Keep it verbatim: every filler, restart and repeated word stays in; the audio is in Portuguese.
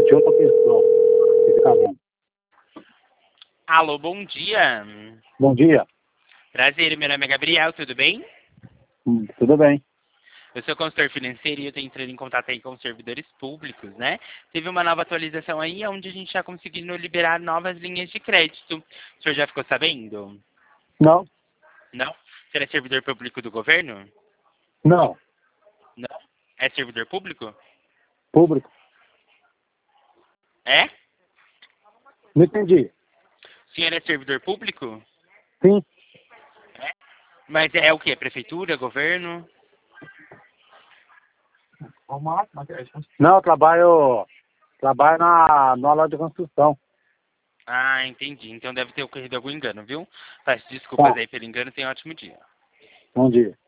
de outra pessoa. Esse caminho. Alô, bom dia. Bom dia. Prazer, meu nome é Gabriel, tudo bem? Hum, tudo bem. Eu sou consultor financeiro e eu estou entrando em contato aí com os servidores públicos, né? Teve uma nova atualização aí, onde a gente está conseguindo liberar novas linhas de crédito. O senhor já ficou sabendo? Não? Não? Você é servidor público do governo? Não. Não? É servidor público? Público. É? Não entendi. O senhor é servidor público? Sim. É? Mas é o quê? Prefeitura, governo? Não, eu trabalho, trabalho na, numa loja de construção. Ah, entendi. Então deve ter ocorrido algum engano, viu? Peço desculpas Tá. aí pelo engano, tenha um ótimo dia. Bom dia.